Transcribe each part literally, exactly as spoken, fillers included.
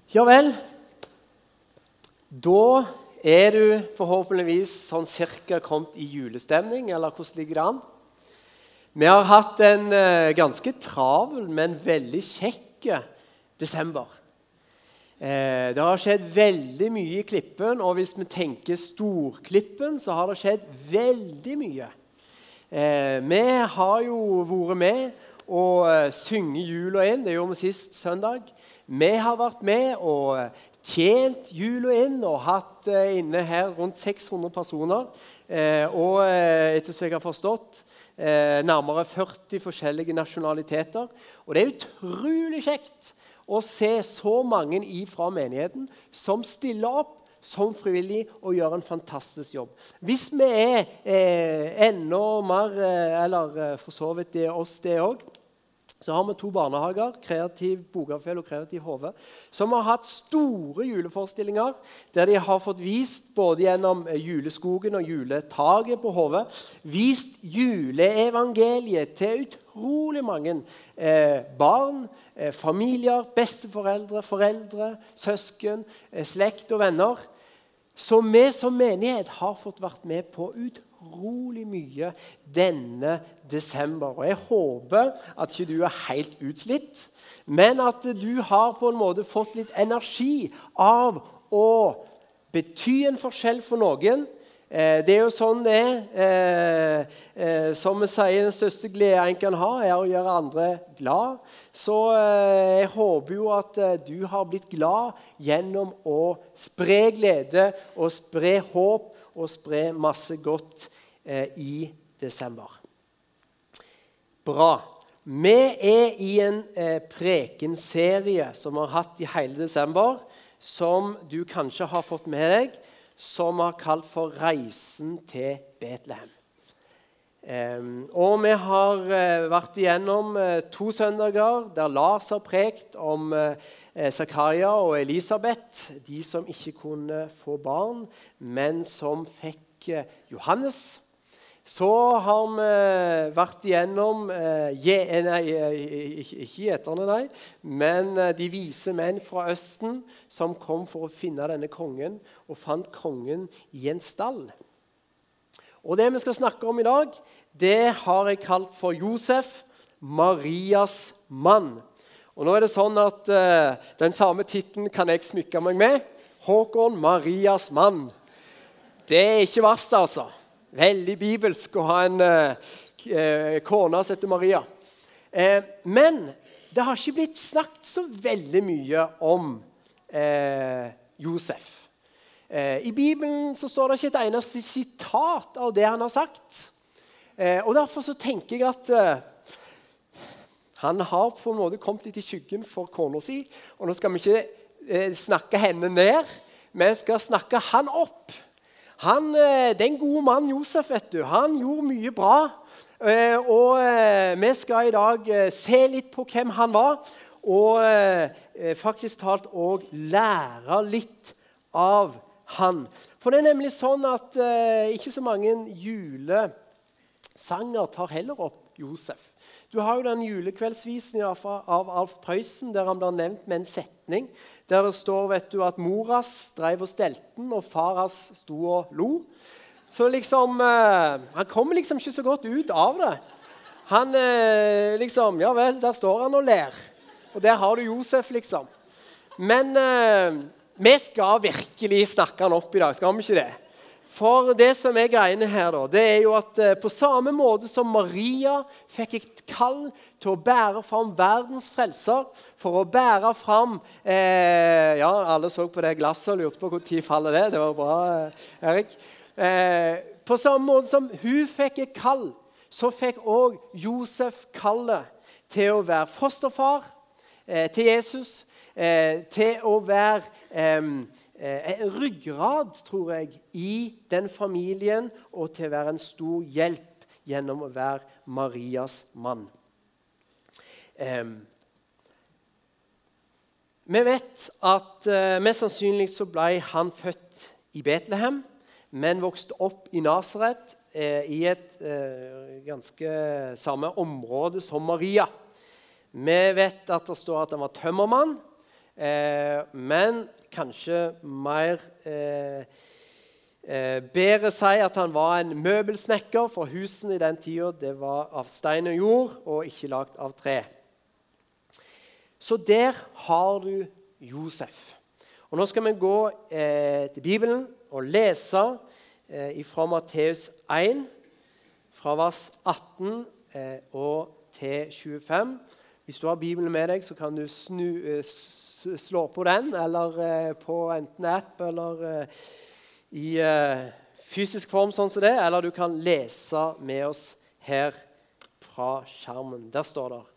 Ja vel, da er du forhåpentligvis sånn cirka kommet i julestemning, eller hvordan ligger det an? Vi har hatt en uh, ganske travel, men veldig kjekk desember. Eh, det har skjedd veldig mye i Klippen, og hvis vi tenker Storklippen, så har det skjedd veldig mye. Eh, vi har jo vært med og uh, synge jula inn, det gjorde vi sist søndag. Vi har vært med og tjent jula inn og hatt uh, inne her rundt seks hundre personer. Eh, og uh, etter så jeg har forstått, eh, nærmere førti forskjellige nasjonaliteter. Og det er utrolig kjekt å se så mange ifra menigheten som stiller opp som frivillig og gjør en fantastisk jobb. Hvis vi er eh, enda mer, eh, eller eh, for så vidt det er oss det også, så har vi to barnehager, Kreativ Bogafjell og Kreativ Hove, som har hatt store juleforestillinger, der de har fått vist både gjennom juleskogen og juletaget på Hove, vist juleevangeliet til utrolig mange eh, barn, eh, familier, besteforeldre, foreldre, søsken, eh, slekt og venner. Så vi som menighet har fått vært med på utrolig mye denne desember. Og jeg håper at ikke du er helt utslitt, men at du har på en måte fått litt energi av å bety en forskjell for noen. Eh, det er jo sånn det er. Eh, eh, som vi sier, den største glede en kan ha er å gjøre andre glad. Så eh, jeg håper jo at eh, du har blitt glad gjennom å spre glede og spre håp og spre masse godt eh, i desember. Bra. Vi er i en eh, prekenserie som vi har hatt i hele desember, som du kanskje har fått med deg, som vi har kalt for Reisen til Betlehem. Um, og vi har uh, vært igjennom uh, to søndager der Lars har prekt om uh, Zakaria og Elisabeth, de som ikke kunne få barn, men som fikk uh, Johannes. Så har vi vært igjennom, uh, je, nei, ikke, ikke gjeterne, nei, men uh, de vise menn fra Østen som kom for å finne denne kongen, og fant kongen i en stall. Og det vi skal snakke om i dag, det har jeg kalt for Josef, Marias mann. Og nå er det sånn at uh, den samme titlen kan jeg smykke meg med. Håkon, Marias mann. Det er ikke verst, altså. Veldig bibelsk å ha en uh, kone som heter Maria. Uh, men det har ikke blitt snakket så veldig mye om uh, Josef. Uh, I Bibelen så står det ikke et eneste sitat av det han har sagt. Uh, og derfor så tenker jeg at uh, han har på en måte kommet litt i skyggen for kona si. Og nå skal vi ikke uh, snakke henne ned, men vi skal snakke han opp. Han, den gode mann Josef, vet du, han gjorde mye bra, og vi skal i dag se litt på hvem han var, og faktisk talt også lære litt av han. For det er nemlig sånn at ikke så mange julesanger tar heller opp Josef. Du har jo den julekveldsvisen av Alf Prøysen, der han blir nevnt med en setning, der det står, vet du, at moras drev og stelten, og faras sto og lo. Så liksom, eh, han kommer liksom ikke så godt ut av det. Han eh, liksom, ja vel, der står han og ler. Og der har du Josef, liksom. Men eh, vi skal virkelig snakke han opp i dag, skal vi ikke det? For det som er greiene her, da, det er jo at eh, på samme måte som Maria fikk et kall til å bære fram verdens frelser, for å bære fram eh, ja, alle så på det glasset og lurte på hvor tid faller det. Det var bra, eh, Erik. Eh, på samme måte som hun fikk et kall, så fikk også Josef kallet til å være fosterfar eh, til Jesus, eh, til å være eh, en ryggrad, tror jeg, i den familien, og til å være en stor hjelp gjennom å være Marias mann. Um, vi vet at uh, mest sannsynlig så ble han født i Betlehem, men vokste opp i Nazaret, uh, i et uh, ganske samme område som Maria. Vi vet at det står at han var tømmermann, eh, men kanskje mer eh, eh, bedre si at han var en møbelsnekker, for husene i den tiden det var av stein og jord og ikke lagt av tre. Så der har du Josef. Og nå skal vi gå eh, til Bibelen og lese eh, fra Matteus én, fra vers atten eh, og til tjuefem. Hvis du har Bibelen med deg, så kan du snu, eh, slå på den, eller eh, på enten app eller eh, i eh, fysisk form sånn som det, eller du kan lese med oss her fra skjermen. Der står det: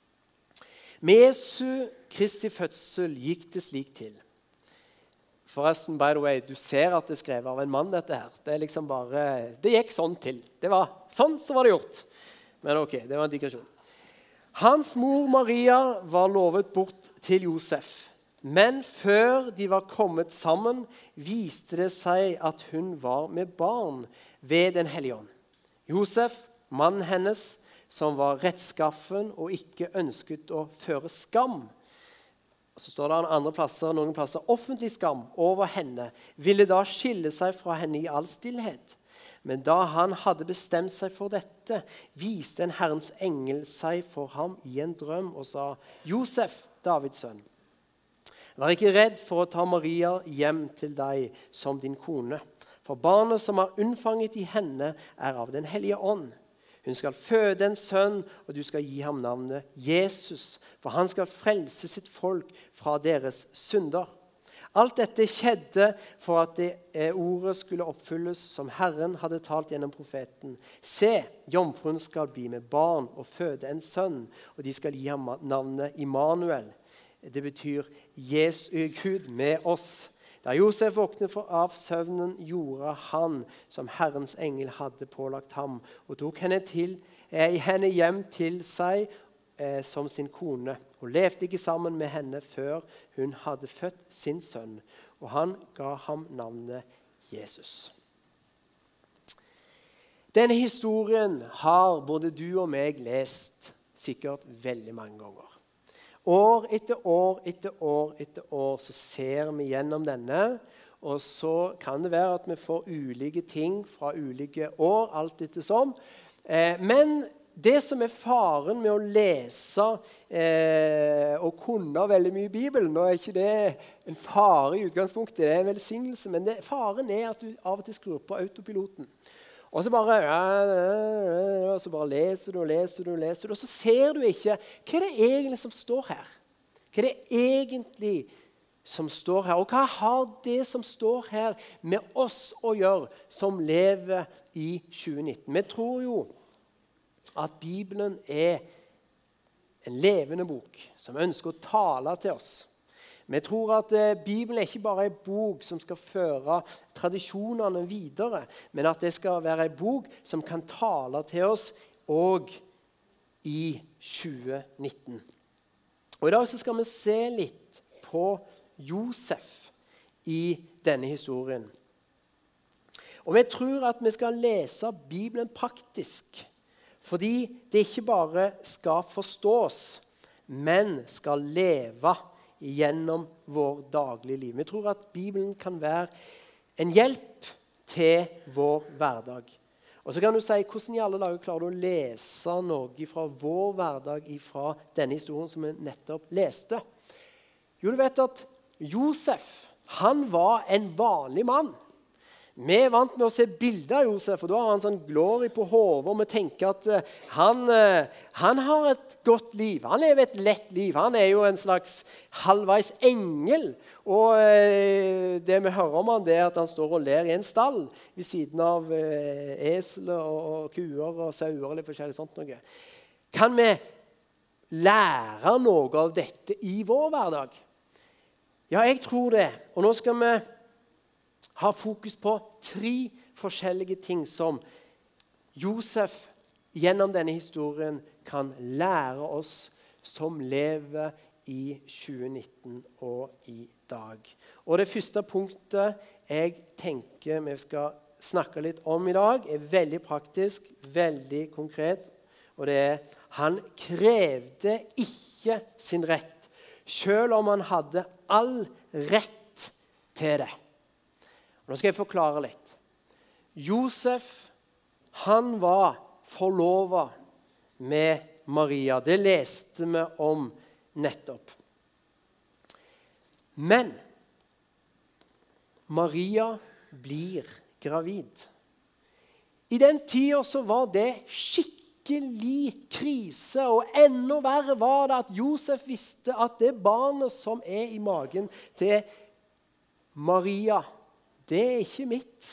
Med Jesu Kristi fødsel gikk det slik til. Forresten, by the way, du ser at det er skrevet av en mann, dette her. Det er liksom bare, det gikk sånn til. Det var sånn så var det gjort. Men ok, det var en digresjon. Hans mor Maria var lovet bort til Josef. Men før de var kommet sammen, viste det seg at hun var med barn ved Den hellige ånd. Josef, mannen hennes, som var rettskaffen og ikke ønsket å føre skam. Og så står det andre plasser, noen plasser, offentlig skam over henne, ville da skille seg fra henne i all stillhet. Men da han hadde bestemt seg for dette, viste en Herrens engel seg for ham i en drøm og sa: Josef, Davids sønn, vær ikke redd for å ta Maria hjem til deg som din kone, for barnet som er unnfanget i henne er av Den hellige ånd. Hun skal føde en sønn, og du skal gi ham navnet Jesus, for han skal frelse sitt folk fra deres synder. Alt dette skjedde for at det ordet skulle oppfylles som Herren hadde talt gjennom profeten. Se, jomfruen skal bli med barn og føde en sønn, og de skal gi ham navnet Immanuel. Det betyr Jesus, Gud med oss. Da Josef våknet av søvnen, gjorde han som Herrens engel hadde pålagt ham, og tok henne, til, eh, henne hjem til seg eh, som sin kone, og levde ikke sammen med henne før hun hadde født sin sønn, og han ga ham navnet Jesus. Denne historien har både du og meg lest sikkert veldig mange ganger. År etter år etter år etter år så ser vi gjennom denne, og så kan det være at vi får ulike ting fra ulike år, alt etter som. Eh, men det som er faren med å lese eh, og kunne veldig mye i Bibelen, nå er ikke det en fare i utgangspunktet, det er en velsignelse, men det, faren er at du av og til skrur på autopiloten. Og så bare, og så bare leser du og leser du og leser du, og så ser du ikke hva er det egentlig som står her. Hva er det egentlig som står her, og hva har det som står her med oss å gjøre som lever i tjue nitten? Vi tror jo at Bibelen er en levende bok som ønsker å tale til oss. Vi tror at Bibelen er ikke bare en bok som skal føre tradisjonene videre, men at det skal være en bok som kan tale til oss også i tjue nitten. Og i dag så skal vi se litt på Josef i denne historien. Og vi tror at vi skal lese Bibelen praktisk, fordi det ikke bare skal forstås, men skal leve gjennom vår daglige liv. Vi tror at Bibelen kan være en hjelp til vår hverdag. Og så kan du si, hvordan i alle dager klarer du å lese noe fra vår hverdag fra denne historien som vi nettopp leste? Jo, du vet at Josef, han var en vanlig mann. Vi er vant med å se bilder av Josef, og da har han sånn glory på hodet, og vi tenker at uh, han, uh, han har et godt liv. Han lever et lett liv. Han er jo en slags halvveis engel. Og uh, det vi hører om han, det er at han står og ler i en stall ved siden av uh, esler og, og kuer og sauer eller forskjellig sånt noe. Kan vi lære noe av dette i vår hverdag? Ja, jeg tror det. Og nå skal vi har fokus på tre forskjellige ting som Josef gjennom denne historien kan lære oss som lever i tjue nitten og i dag. Og det første punktet jeg tenker vi skal snakke litt om i dag, er veldig praktisk, veldig konkret, og det er: han krevde ikke sin rett selv om han hadde all rett til det. Nå skal jeg forklare litt. Josef, han var forlovet med Maria. Det leste vi om nettopp. Men Maria blir gravid. I den tiden så var det skikkelig krise, og enda verre var det at Josef visste at det barnet som er i magen til Maria, det er ikke mitt.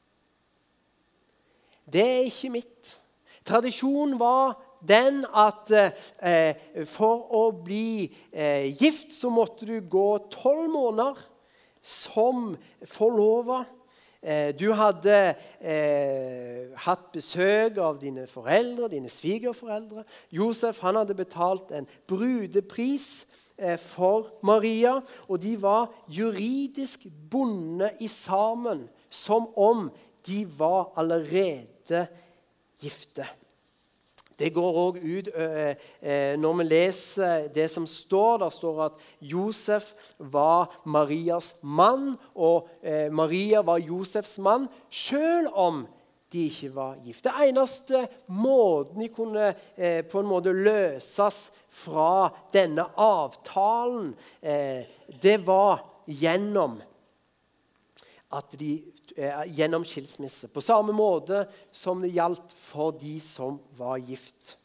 Det er ikke mitt. Tradisjonen var den at eh, for å bli eh, gift så måtte du gå tolv måneder som forlovet. Eh, du hadde eh, hatt besøk av dine foreldre, dine svigerforeldre. Josef han hadde betalt en brudepris eh, for Maria, og de var juridisk bundet i sammen, som om de var allerede gifte. Det går også ut eh, eh, når vi leser det som står. Der står at Josef var Marias mann, og eh, Maria var Josefs mann, selv om de ikke var gift. Det eneste måten de kunne eh, på en måte løses fra denne avtalen, eh, det var gjennom at de gjennom skilsmisse, på samme måte som det gjaldt for de som var gift.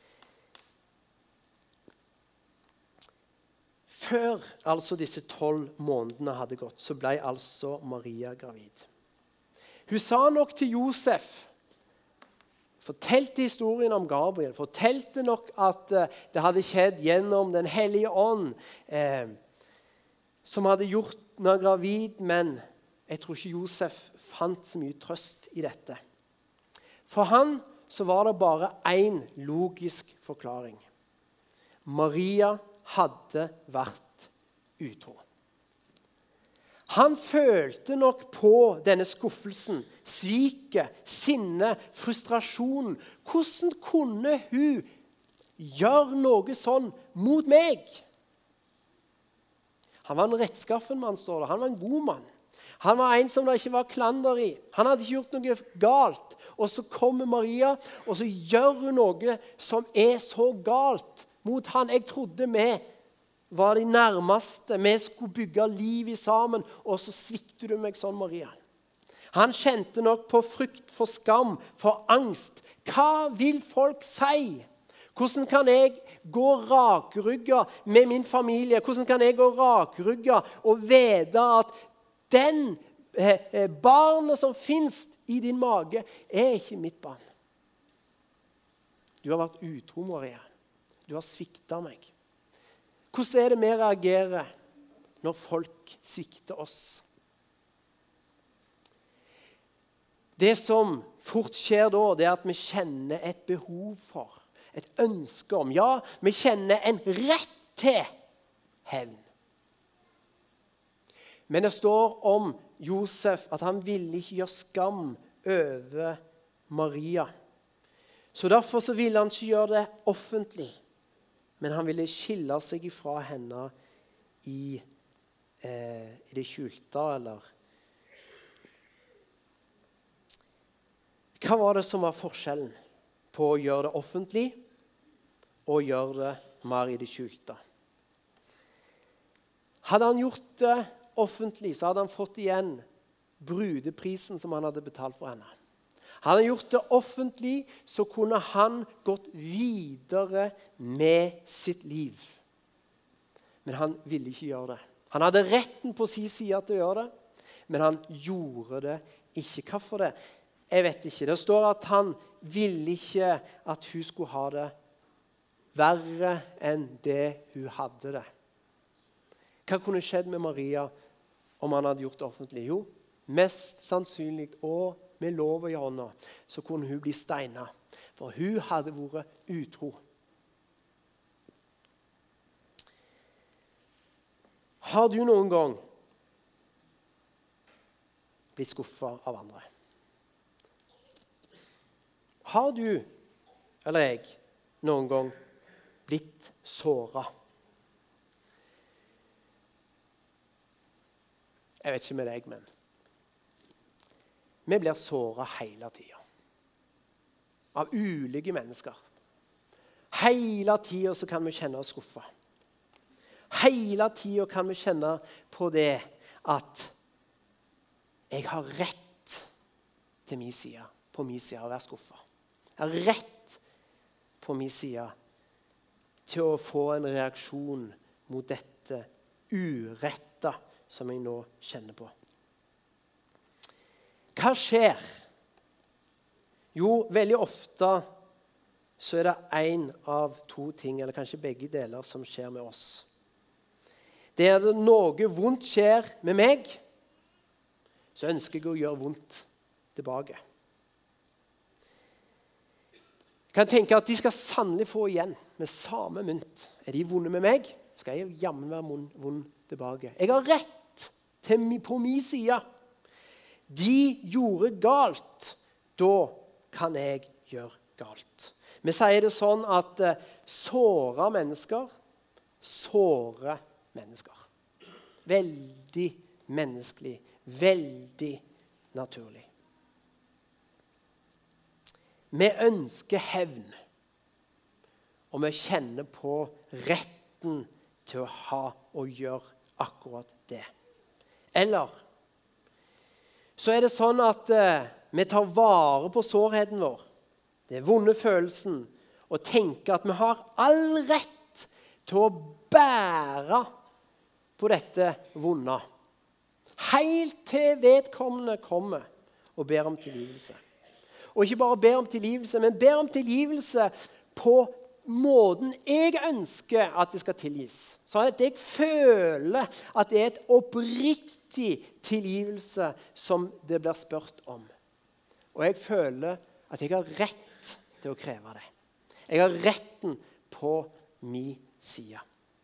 Før altså disse tolv månedene hadde gått, så ble altså Maria gravid. Hun sa nok til Josef, fortalte historien om Gabriel, fortalte nok at det hadde skjedd gjennom den hellige ånd, eh, som hadde gjort henne gravid, men jeg tror ikke Josef fant så mye trøst i dette. For han så var det bare en logisk forklaring. Maria hadde vært utro. Han følte nok på denne skuffelsen, sviket, sinne, frustrasjonen. Hvordan kunne hun gjøre noe sånn mot meg? Han var en rettskaffen mann, står det. Han var en god mann. Han var en som det ikke var klander i. Han hadde ikke gjort noe galt. Og så kommer Maria, og så gjør hun noe som er så galt mot han. Jeg trodde vi var de nærmeste. Vi skulle bygge liv sammen, og så svikter du meg sånn, Maria. Han kjente nok på frykt, for skam, for angst. Hva vil folk si? Hvordan kan jeg gå rakrygga med min familie? Hvordan kan jeg gå rakrygga og vite at den eh, barnet som finnes i din mage, er ikke mitt barn? Du har vært utro, Maria. Du har sviktet meg. Hvordan er det vi reagerer når folk svikter oss? Det som fort skjer da, det er at vi kjenner et behov for, et ønske om. Ja, vi kjenner en rett til hevn. Men det står om Josef at han ville ikke gjøre skam over Maria. Så derfor så ville han ikke gjøre det offentlig, men han ville skille seg ifra henne i, eh, i det skjulte, eller hva var det som var forskjellen på å gjøre det offentlig og gjøre det mer i det skjulte? Hadde han gjort det offentlig, så hadde han fått igjen brudeprisen som han hadde betalt for henne. Hadde han gjort det offentlig, så kunne han gått videre med sitt liv. Men han ville ikke gjøre det. Han hadde retten på sin side til å gjøre det, men han gjorde det ikke. Hvorfor det? Jeg vet ikke. Det står at han ville ikke at hun skulle ha det verre enn det hun hadde det. Hva kunne skjedd med Maria om han hadde gjort det offentlig? Jo, mest sannsynlig, og med lov i hånda, så kunne hun bli steinet. For hun hadde vært utro. Har du noen gang blitt skuffet av andre? Har du, eller jeg, noen gang blitt såret? Jeg vet ikke med deg, men vi blir såret hele tiden. Av ulike mennesker. Hele tiden så kan vi kjenne oss skuffet. Hele tiden kan vi kjenne på det at jeg har rett til min side, på min side å være skuffet. Jeg har rett på min side til å få en reaksjon mot dette urette som jeg nå kjenner på. Hva skjer? Jo, veldig ofte så er det en av to ting, eller kanskje begge deler, som skjer med oss. Det er at noe vondt skjer med meg, så ønsker jeg å gjøre vondt tilbake. Jeg kan tenke at de skal sannelig få igjen med samme mynt. Er de vonde med meg, skal jeg jammen være vond tilbake. Jeg har rett til, på min side. De gjorde galt, da kan jeg gjøre galt. Vi sier det sånn at uh, såre mennesker, såre mennesker. Veldig menneskelig, veldig naturlig. Vi ønsker hevn, og vi kjenner på retten til å ha og gjøre akkurat det. Eller så er det sånn at uh, vi tar vare på sårheten vår, det vonde følelsen, og tenker at vi har all rett til å bære på dette vonde. Helt til vedkommende kommer og ber om tilgivelse. Og ikke bare ber om tilgivelse, men ber om tilgivelse på måten jeg ønsker at det skal tilgis. Sånn at jeg føler at det er et oppriktig tilgivelse som det blir spurt om. Og jeg føler at jeg har rett til å kreve det. Jeg har retten på min side.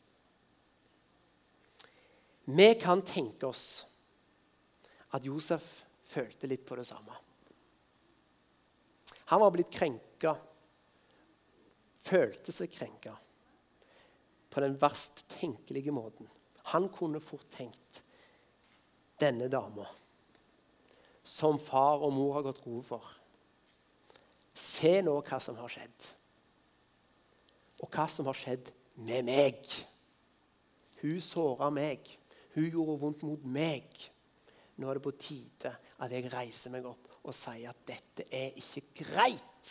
Vi kan tenke oss at Josef følte litt på det samme. Han var blitt krenket, følte seg krenket på den verst tenkelige måten. Han kunne fort tenkt, denne dama, som far og mor har gått gode for, se nå hva som har skjedd. Og hva som har skjedd med meg. Hun såret meg. Hun gjorde vondt mot meg. Nå er det på tide at jeg reiser meg opp og sier at dette er ikke greit.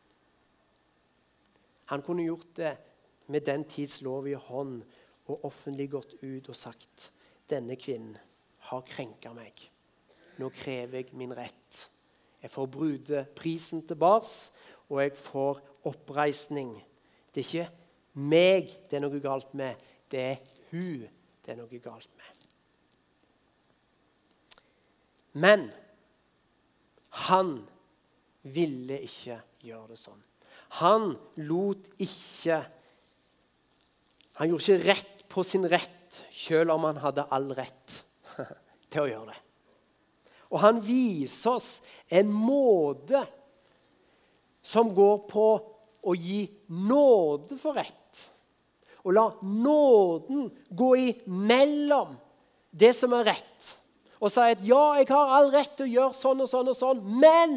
Han kunne gjort det med den tids lov i hånd og offentlig gått ut og sagt, denne kvinnen har krenket meg. Nå krever jeg min rett. Jeg får brudeprisen tilbake, og jeg får oppreisning. Det er ikke meg det er noe galt med, det er hun det er noe galt med. Men han ville ikke gjøre det sånn. Han lot ikke, han gjorde ikke rett på sin rett, selv om han hadde all rett til å gjøre det. Og han viser oss en måte som går på å gi nåde for rett. Og la nåden gå imellom det som er rett. Og si at ja, jeg har all rett til å gjøre sånn og sånn og sånn, men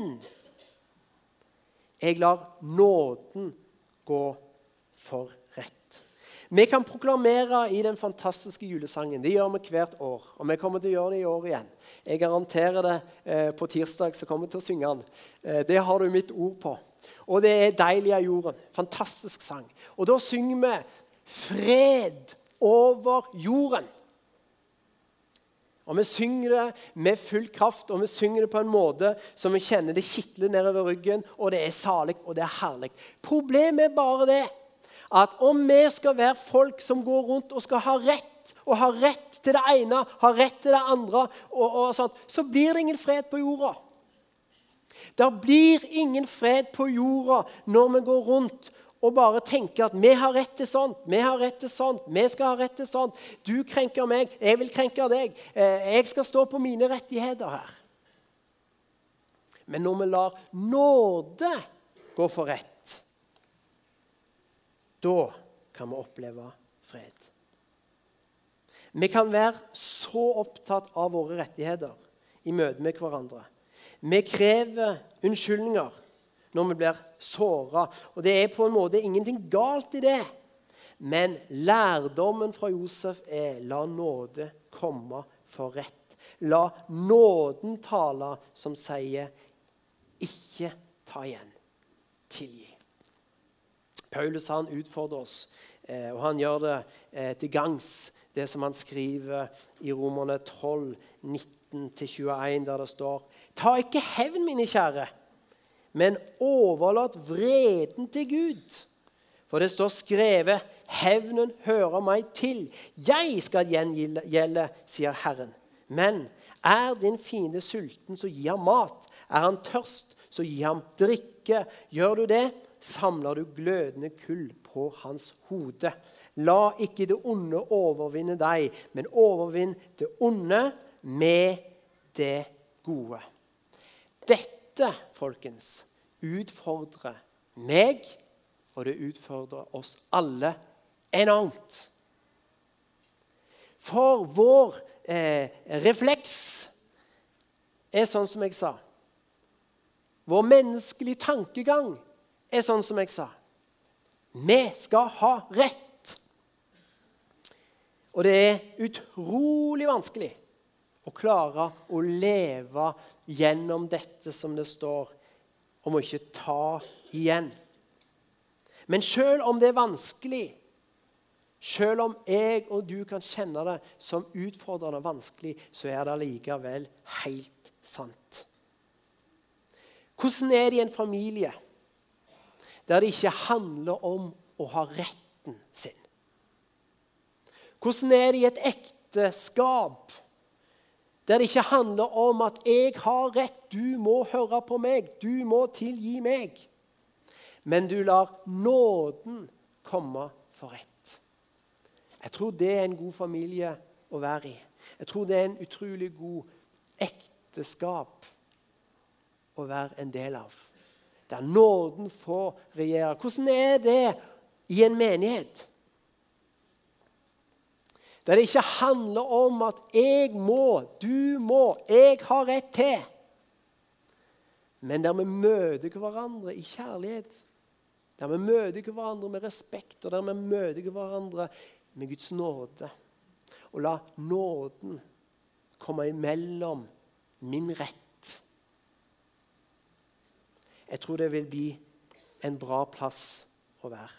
jeg lar nåden gå for rett. Vi kan proklamere i den fantastiske julesangen. Det gjør vi hvert år, og vi kommer til å gjøre det i år igjen. Jeg garanterer det eh, på tirsdag, så kommer jeg til å synge den. Eh, det har du mitt ord på. Og det er deilig av jorden. Fantastisk sang. Og da synger vi fred over jorden. Og vi synger det med full kraft, og vi synger det på en måte som vi kjenner det kittler nedover ryggen, og det er salig, og det er herlig. Problemet er bare det, at om vi skal være folk som går rundt og skal ha rett, og ha rett til det ene, ha rett til det andre, og, og sånt, så blir det ingen fred på jorda. Det blir ingen fred på jorda når vi går rundt og bare tenker at vi har rett til sånt, vi har rett til sånt, vi skal ha rett til sånt. Du krenker meg, jeg vil krenke deg. Jeg skal stå på mine rettigheter her. Men når vi lar nåde gå for rett, da kan vi oppleve fred. Vi kan være så så opptatt av våre rettigheter i møte med hverandre. Vi krever unnskyldninger når vi blir såret, og det er på en måte ingenting galt i det. Men lærdommen fra Josef er, la nåde komme for rett. La nåden tale som sier, ikke ta igjen, tilgi. Paulus han utfordrer oss, og han gjør det til gangs, det som han skriver i Romerne tolv, nitten til tjueen, der det står, ta ikke hevn, mine kjære, men overlat vreden til Gud. For det står skrevet, hevnen hører meg til. Jeg skal gjengjelde, sier Herren. Men er din fiende sulten, så gi ham mat. Er han tørst, så gi ham drikke. Gjør du det, samler du glødende kull på hans hode. La ikke det onde overvinne deg, men overvinn det onde med det gode. Dette, folkens, utfordrer meg, og det utfordrer oss alle enormt. For vår eh, refleks er sånn som jeg sa. Vår menneskelige tankegang er sånn som jeg sa. Vi skal ha rett. Og det er utrolig vanskelig å klare å leve gjennom dette som det står om å ikke ta igjen. Men selv om det er vanskelig, selv om jeg og du kan kjenne det som utfordrende og vanskelig, så er det likevel helt sant. Hvordan er det i en familie der det ikke handler om å ha retten sin? Hvordan er det i et ekteskap der det ikke handler om at jeg har rett, du må høre på meg, du må tilgi meg. Men du lar nåden komme for rett. Jeg tror det er en god familie å være i. Jeg tror det er en utrolig god ekteskap å være en del av. Der nåden får regjere. Hvordan er det i en menighet? Der det ikke handler om at jeg må, du må, jeg har rett til. Men der vi møter hverandre i kjærlighet. Der vi møter hverandre med respekt, og der vi møter hverandre med Guds nåde. Og la nåden komme imellom min rett. Jeg tror det vil bli en bra plass å være.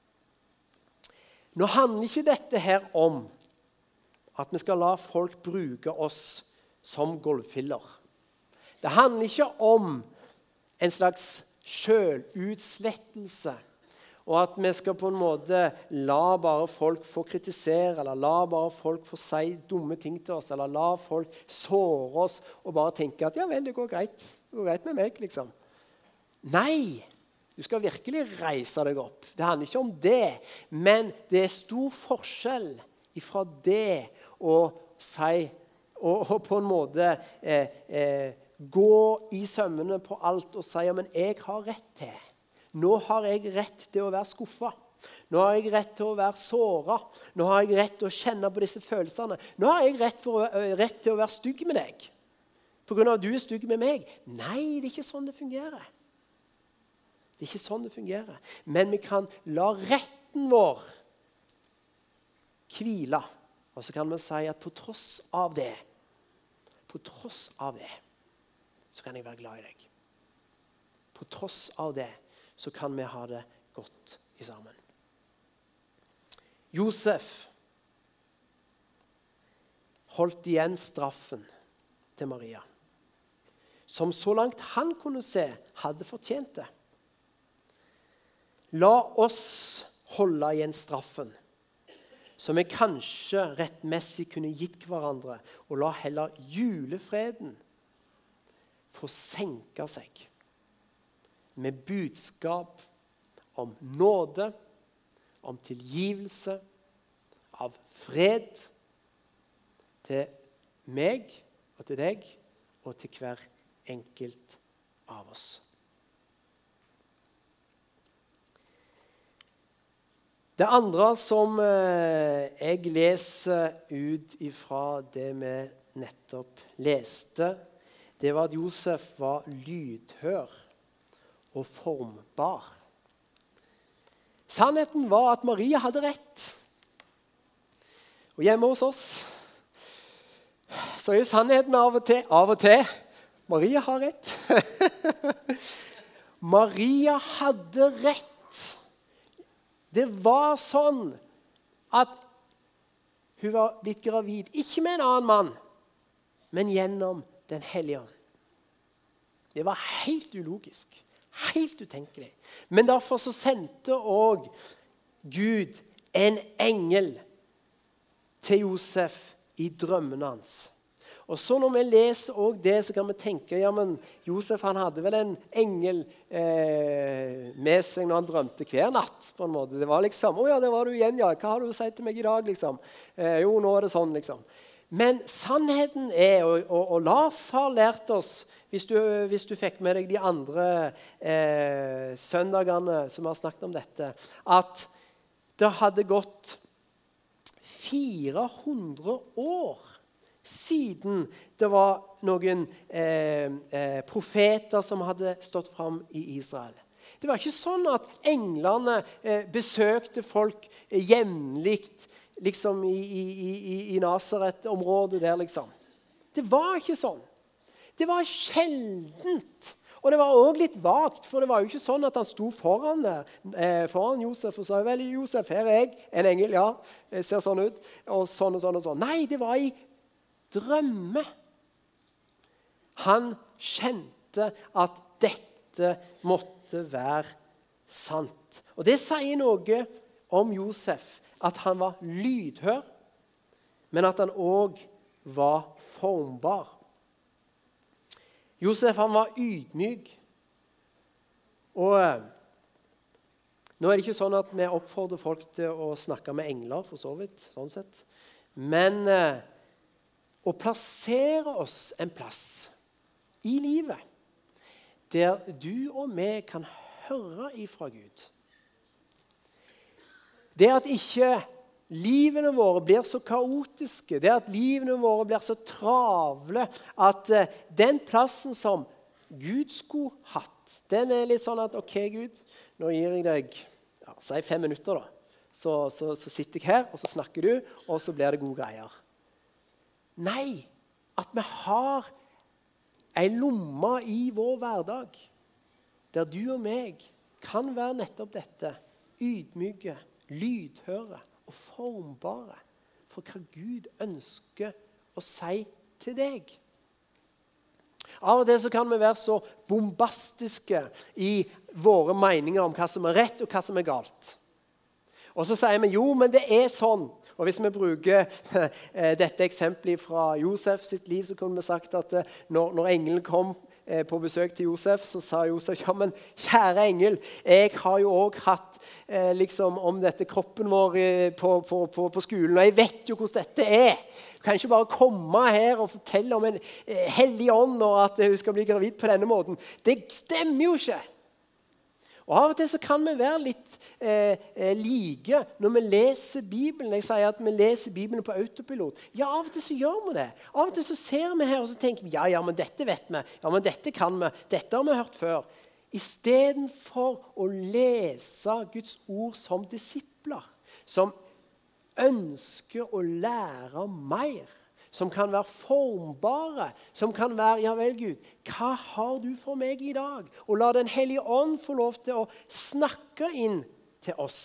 Nå handler ikke dette her om at vi skal la folk bruke oss som golvfiller. Det handler ikke om en slags selvutslettelse, og at vi skal på en måte la bare folk få kritisere, eller la bare folk få si dumme ting til oss, eller la folk såre oss, og bare tenke at ja vel, det går greit. Det går greit med meg, liksom. Nei, du skal virkelig reise deg opp. Det handler ikke om det, men det er stor forskjell ifra det å si, og, og på en måte eh, eh, gå i sømmene på alt og si, ja, men jeg har rett til. Nå har jeg rett til å være skuffet. Nå har jeg rett til å være såret. Nå har jeg rett til å kjenne på disse følelsene. Nå har jeg rett, for, rett til å være stygg med deg. På grunn av at du er stygg med meg. Nei, det er ikke sånn det fungerer. Det er ikke sånn det fungerer. Men vi kan la retten vår hvile. Og så kan vi si at på tross av det, på tross av det, så kan jeg være glad i deg. På tross av det, så kan vi ha det godt i sammen. Josef holdt igjen straffen til Maria, som så langt han kunne se, hadde fortjent det. La oss holde igjen straffen, som vi kanskje rettmessig kunne gitt hverandre, og la heller julefreden få senke seg med budskap om nåde, om tilgivelse, av fred til meg og til deg og til hver enkelt av oss. Det andre som eh, jeg leser ut ifra det vi nettopp leste, det var at Josef var lydhør og formbar. Sannheten var at Maria hadde rett. Og hjemme hos oss så er jo sannheten av og til, av og til, Maria har rett. Maria hadde rett. Det var sånn at hun var blitt gravid, ikke med en annen mann, men gjennom den hellige ånd. Det var helt ulogisk, helt utenkelig. Men derfor så sendte også Gud en engel til Josef i drømmene hans. Og så når vi leser også det, så kan vi tenke, ja, men Josef han hadde vel en engel eh, med seg når han drømte hver natt, på en måte. Det var liksom, å ja, det var du igjen, ja. Hva har du å si til meg i dag, liksom? Eh, jo, nå er det sånn, liksom. Men sannheten er, og, og, og Lars har lært oss, hvis du, hvis du fikk med deg de andre eh, søndagene som har snakket om dette, at det hadde gått fire hundre år siden det var noen eh, eh, profeter som hadde stått fram i Israel. Det var ikke sånn at englene eh, besøkte folk eh, jevnligt liksom i, i, i, i Nazaret-området der, liksom. Det var ikke sånn. Det var sjeldent. Og det var også litt vagt, for det var jo ikke sånn at han sto foran, eh, foran Josef og sa, vel, Josef, her er jeg, en engel, ja, det ser sånn ut, og sånn og sånn og sånn. Nei, det var i drømme. Han kjente at dette måtte være sant. Og det sier noe om Josef, at han var lydhør, men at han også var formbar. Josef han var ydmyk. Og eh, nå er det ikke sånn at vi oppfordrer folk til å snakke med engler, for så vidt, sånn sett. Men eh, å plassere oss en plass i livet der du og vi kan høre ifra Gud. Det at ikke livene våre blir så kaotiske, det at livene våre blir så travle, at uh, den plassen som Gud skulle hatt, den er litt sånn at, ok Gud, nå gir jeg deg, ja, si fem minutter da, så, så, så sitter jeg her, og så snakker du, og så blir det gode greier. Nei, at vi har en lomme i vår hverdag, der du og meg kan være nettopp dette, ydmyke, lydhøre og formbare for hva Gud ønsker å si til deg. Av og til så kan vi være så bombastiske i våre meninger om hva som er rett og hva som er galt. Og så sier vi, jo, men det er sånn. Og hvis vi bruker dette eksempelet fra Josef sitt liv, så kunne vi sagt at når, når engelen kom på besøk til Josef, så sa Josef, ja, men kjære engel, jeg har jo også hatt eh, liksom om dette kroppen vår på, på, på, på skolen, og jeg vet jo hvordan dette er. Du kan ikke bare komme her og fortelle om en eh, hellig ånd, og at hun skal bli gravid på denne måten. Det stemmer jo ikke. Og av og til så kan vi være litt eh, like når vi leser Bibelen. Jeg sier at vi leser Bibelen på autopilot. Ja, av og til så gjør vi det. Av og til så ser vi her og så tenker vi, ja, ja, men dette vet vi. Ja, men dette kan vi. Dette har vi hørt før. I stedet for å lese Guds ord som disipler, som ønsker å lære mer, som kan være formbare, som kan være, ja vel Gud, hva har du for meg i dag? Og la den hellige ånd få lov til å snakke inn til oss.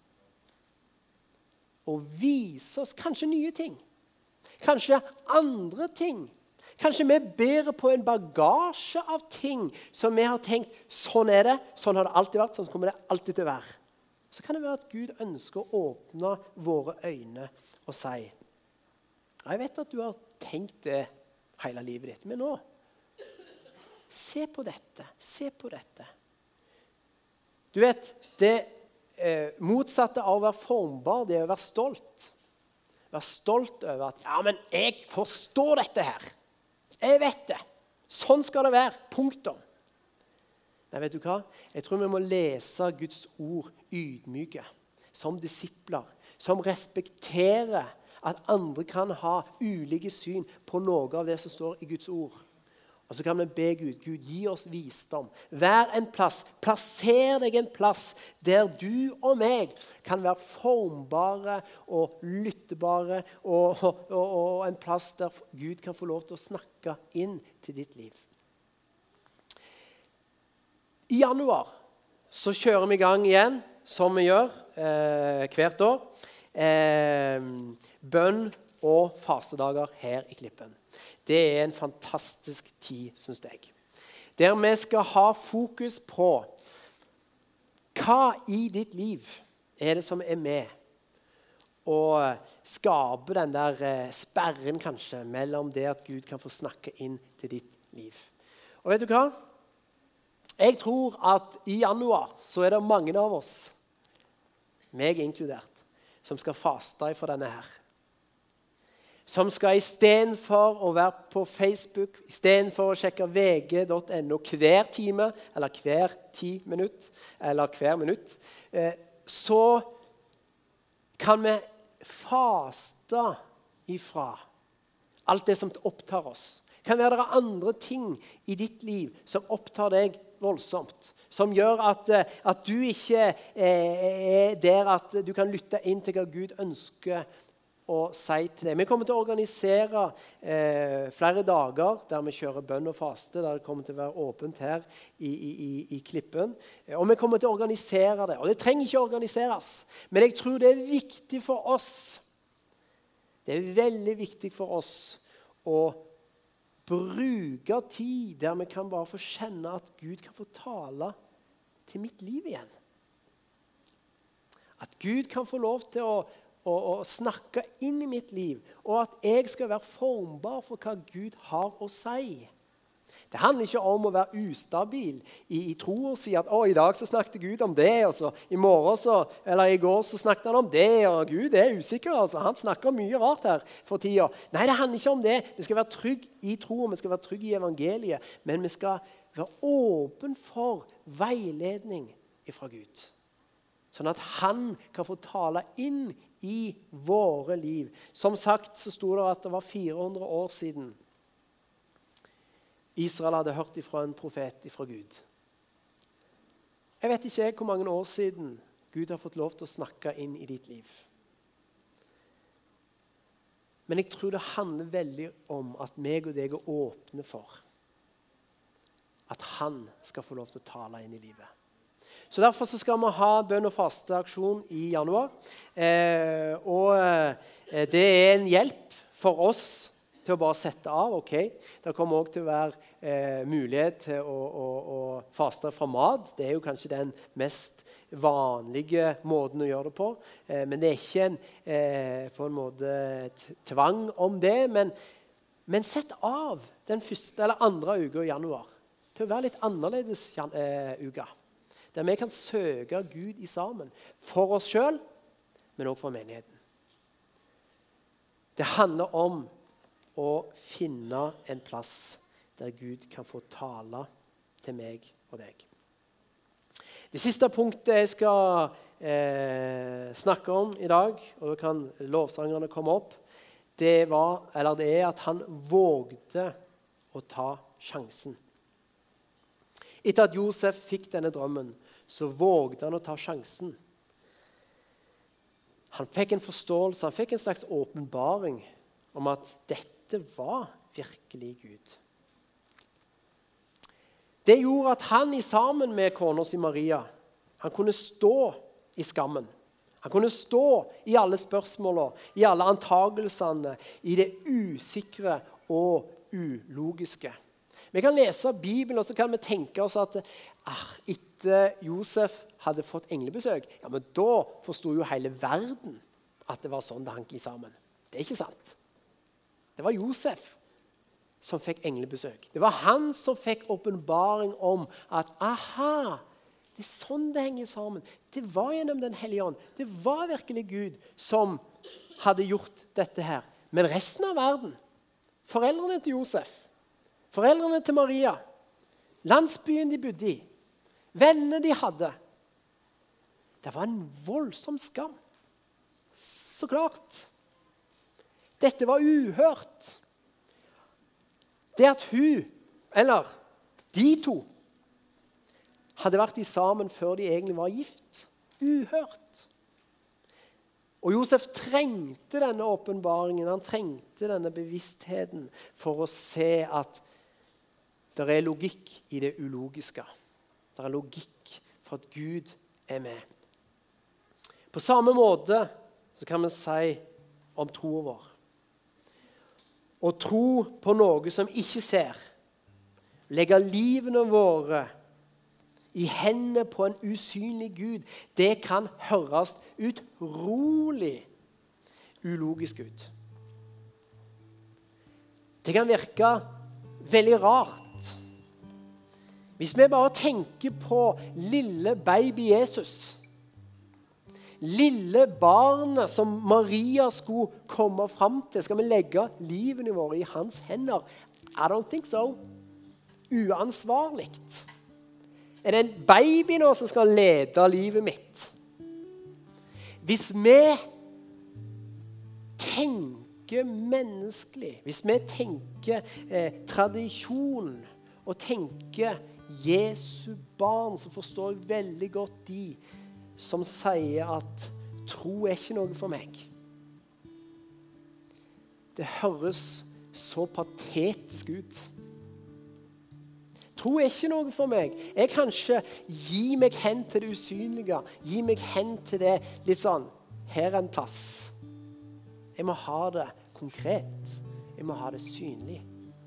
Og vise oss kanskje nye ting. Kanskje andre ting. Kanskje vi bærer på en bagasje av ting som vi har tenkt, sånn er det, sånn har det alltid vært, sånn kommer det alltid til å være. Så kan det være at Gud ønsker å åpne våre øyne og si, jeg vet at du har tenkt det hele livet ditt, men nå, se på dette, se på dette. Du vet, det eh, motsatte av å være formbar, det er å være stolt. Være stolt over at, ja, men jeg forstår dette her. Jeg vet det. Sånn skal det være, punktum. Nei, vet du hva? Jeg tror vi må lese Guds ord ydmyke. som disipler, som respekterer at andre kan ha ulike syn på noe av det som står i Guds ord. Og så kan vi be Gud, Gud gi oss visdom. Vær en plass, plasser deg en plass der du og meg kan være formbare og lyttebare, og, og, og, og en plass der Gud kan få lov til å snakke inn til ditt liv. I januar så kjører vi i gang igjen, som vi gjør eh, hvert år, eh, bønn og fastedager her i Klippen. Det er en fantastisk tid, synes jeg. Der vi skal ha fokus på hva i ditt liv er det som er med og skape den der sperren kanskje mellom det at Gud kan få snakke inn til ditt liv. Og vet du hva? Jeg tror at i januar så er det mange av oss, meg inkludert, som skal faste for denne her. Som skal i stedet for å være på Facebook, i stedet for å sjekke v g punktum n o hver time, eller hver ti minutt, eller hver minutt, så kan vi faste ifra alt det som opptar oss. Kan være det andre ting i ditt liv som opptar deg voldsomt, som gjør at, at du ikke er der at du kan lytte inn til hva Gud ønsker og si til deg. Vi kommer til å organisere eh, flere dager der vi kjører bønn og faste, der det kommer til å være åpent her i, i, i, i Klippen. Og vi kommer til å organisere det. Og det trenger ikke organiseres, men jeg tror det er viktig for oss. Det er veldig viktig for oss å bruke tid der vi kan bare få kjenne at Gud kan få tale til mitt liv igjen. At Gud kan få lov til å Og, og snakke inn i mitt liv, og at jeg skal være formbar for hva Gud har å si. Det handler ikke om å være ustabil i, i tro og si at å, i dag så snakket Gud om det, og så i morgen så, eller i går så snakket han om det, og Gud er usikker, altså. Han snakker mye rart her for tida. Nei, det handler ikke om det. Vi skal være trygg i tro, og vi skal være trygg i evangeliet, men vi skal være åpen for veiledning fra Gud. Sånn at han kan få tale inn i våre liv. Som sagt så stod det at det var fire hundre år siden Israel hadde hørt ifra en profet ifra Gud. Jeg vet ikke hvor mange år siden Gud har fått lov til å snakke inn i ditt liv. Men jeg tror det handler veldig om at meg og deg er åpne for at han skal få lov til å tale inn i livet. Så derfor så skal vi ha bønn og fasteaksjon i januar. Eh, og eh, det er en hjelp for oss til å bare sette av. Ok, det kommer også til å være eh, mulighet til å, å, å faste fra mat. Det er jo kanskje den mest vanlige måten å gjøre det på. Eh, men det er ikke en, eh, på en måte tvang om det. Men, men sett av den første eller andre uka i januar til å være litt annerledes eh, uka. Der vi kan søke Gud i sammen, for oss selv, men også for menigheten. Det handler om å finne en plass der Gud kan få tale til meg og deg. Det siste punktet jeg skal eh, snakke om i dag, og da kan lovsangerne komme opp, det, var, eller det er at han vågde å ta sjansen. Etter at Josef fikk denne drømmen, så vågde han å ta sjansen. Han fikk en forståelse, han fikk en slags åpenbaring om at dette var virkelig Gud. Det gjorde at han i sammen med kona si Maria, han kunne stå i skammen. Han kunne stå i alle spørsmålene, i alle antagelsene, i det usikre og ulogiske. Vi kan lese Bibelen, og så kan vi tenke oss at ah, etter Josef hadde fått englebesøk, ja, men da forstod jo hele verden at det var sånn det hang i sammen. Det er ikke sant. Det var Josef som fikk englebesøk. Det var han som fikk åpenbaring om at aha, det er sånn det henger sammen. Det var gjennom den hellige ånd. Det var virkelig Gud som hadde gjort dette her. Men resten av verden, foreldrene til Josef, foreldrene til Maria, landsbyen de bodde i, vennene de hadde, Det var en voldsom skam. Så klart. Dette var uhørt. Det at hun, eller de to, hadde vært sammen før de egentlig var gift. Uhørt. Og Josef trengte denne åpenbaringen, han trengte denne bevisstheten for å se at det er logikk i det ulogiske. Det er logikk for at Gud er med. På samme måte så kan vi si om troen vår. Å tro på noe som ikke ser, legge livene våre i hendene på en usynlig Gud, det kan høres utrolig ulogisk ut. Det kan virke veldig rart. Hvis vi bare tenker på lille baby Jesus, lille barnet som Maria skulle komme fram til, skal vi legge livene våre i hans hender? I don't think so. Uansvarligt. Er det en baby nå som skal lede livet mitt? Hvis vi tenker menneskelig, hvis vi tenker eh, tradisjon og tenker Jesu barn, så forstår jeg veldig godt de som sier at tro er ikke noe for meg. Det høres så patetisk ut. Tro er ikke noe for meg. Jeg kan ikke gi meg hen til det usynlige. Gi meg hen til det litt sånn, her er en plass. Jeg må ha det konkret. Jeg må ha det synlig.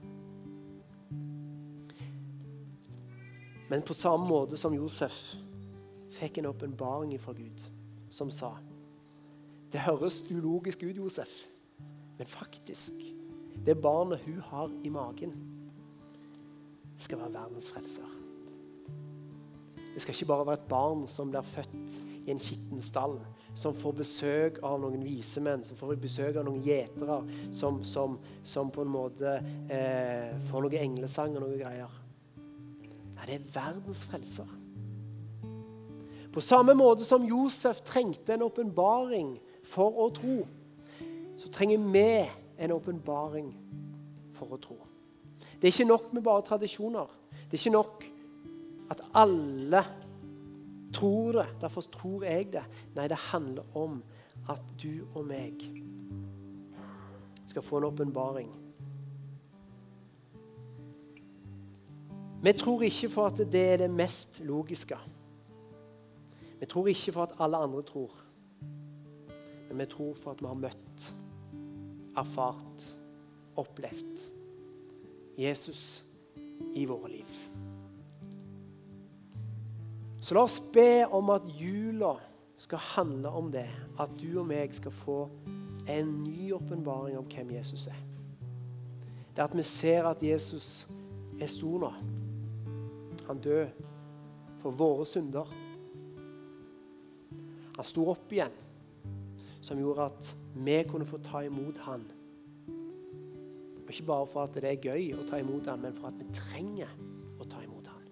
Men på samme måte som Josef fikk en åpenbaring fra Gud, som sa, det høres ulogisk ut, Josef, men faktisk, det barnet hun har i magen, skal være verdens frelser. Det skal ikke bare være et barn som blir født i en skitten stall, som får besøk av noen vise menn, som får besøk av noen gjetere, som, som, som på en måte eh, får noen englesang og noen greier. Nei, det er verdens frelser. På samme måte som Josef trengte en åpenbaring for å tro, så trenger vi en åpenbaring for å tro. Det er ikke nok med bare tradisjoner. Det er ikke nok at alle tror det, derfor tror jeg det. Nei, det handler om at du og meg skal få en åpenbaring. Vi tror ikke for at det er det mest logiske. Vi tror ikke for at alle andre tror. Men vi tror for at vi har møtt, erfart, opplevd Jesus i våre liv. Så la oss be om at jula skal handle om det, at du og meg skal få en ny åpenbaring om hvem Jesus er. Det er at vi ser at Jesus er stor nå. Han døde for våre synder. Han sto opp igjen, som gjorde at vi kunne få ta imot han. Og ikke bare for at det er gøy å ta imot han, men for at vi trenger å ta imot han.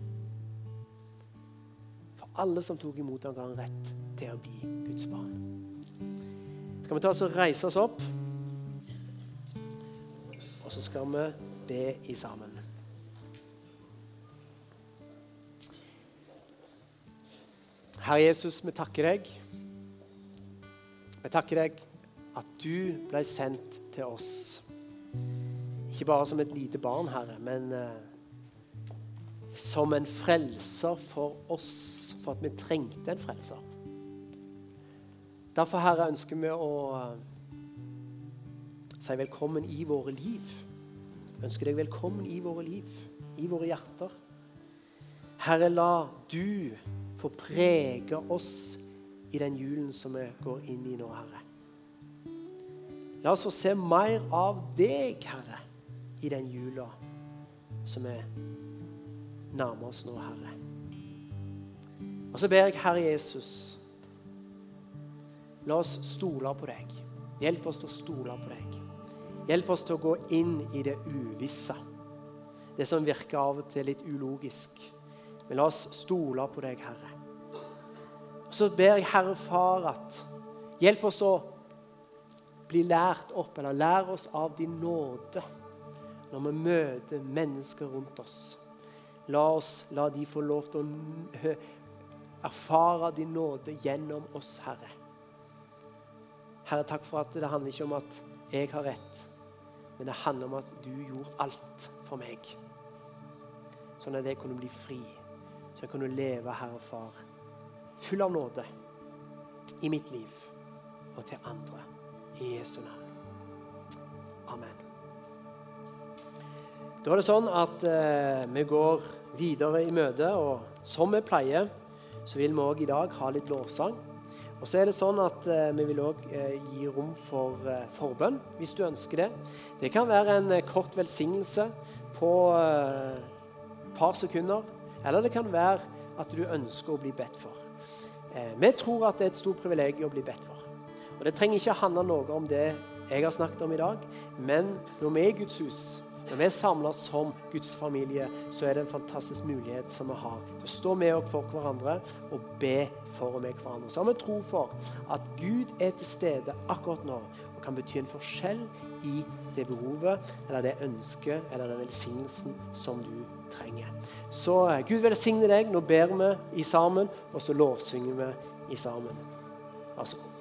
For alle som tok imot han, ga han rett til å bli Guds barn. Skal vi ta oss og reise oss opp? Og så skal vi be i sammen. Herre Jesus, vi takker deg. Vi takker deg at du ble sendt til oss. Ikke bare som et lite barn, Herre, men uh, som en frelser for oss, for at vi trengte en frelser. Derfor, Herre, ønsker vi å uh, si velkommen i våre liv. Vi ønsker deg velkommen i våre liv, i våre hjerter. Herre, la du få prege oss i den julen som vi går inn i nå, Herre. La oss få se mer av deg, Herre, i den jula som vi nærmer oss nå, Herre. Og så ber jeg, Herre Jesus, la oss stole på deg. Hjelp oss til å stole på deg. Hjelp oss til å gå inn i det uvisse. Det som virker av og til litt ulogisk. Men la oss stole på deg, Herre. Og så ber jeg Herre Far at hjelp oss å bli lært opp, eller lære oss av din nåde når vi møter mennesker rundt oss. La oss, la de få lov til å erfare din nåde gjennom oss, Herre. Herre, takk for at det handler ikke om at jeg har rett, men det handler om at du gjorde alt for meg. Sånn at jeg kunne bli fri, så jeg kunne leve, Herre Far, full av nåde i mitt liv og til andre. I Jesu navn. Amen. Da er det sånn at eh, vi går videre i møte, og som vi pleier, så vil vi også i dag ha litt lovsang. Og så er det sånn at eh, vi vil også eh, gi rom for eh, forbønn, hvis du ønsker det. Det kan være en eh, kort velsignelse på et eh, par sekunder, eller det kan være at du ønsker å bli bedt for. Eh, vi tror at det er et stort privilegium å bli bedt for. Og det trenger ikke handle noe om det jeg har snakket om i dag, men når vi er i Guds hus, når vi er samlet som Guds familie, så er det en fantastisk mulighet som vi har til å stå med oss for hverandre og be for og med hverandre. Så har vi tro for at Gud er til stede akkurat nå og kan bety en forskjell i det behovet, eller det ønsket, eller den velsignelsen som du trenger. Så Gud velsigne deg. Nå ber vi i sammen, og så lovsynger vi i sammen. Altså.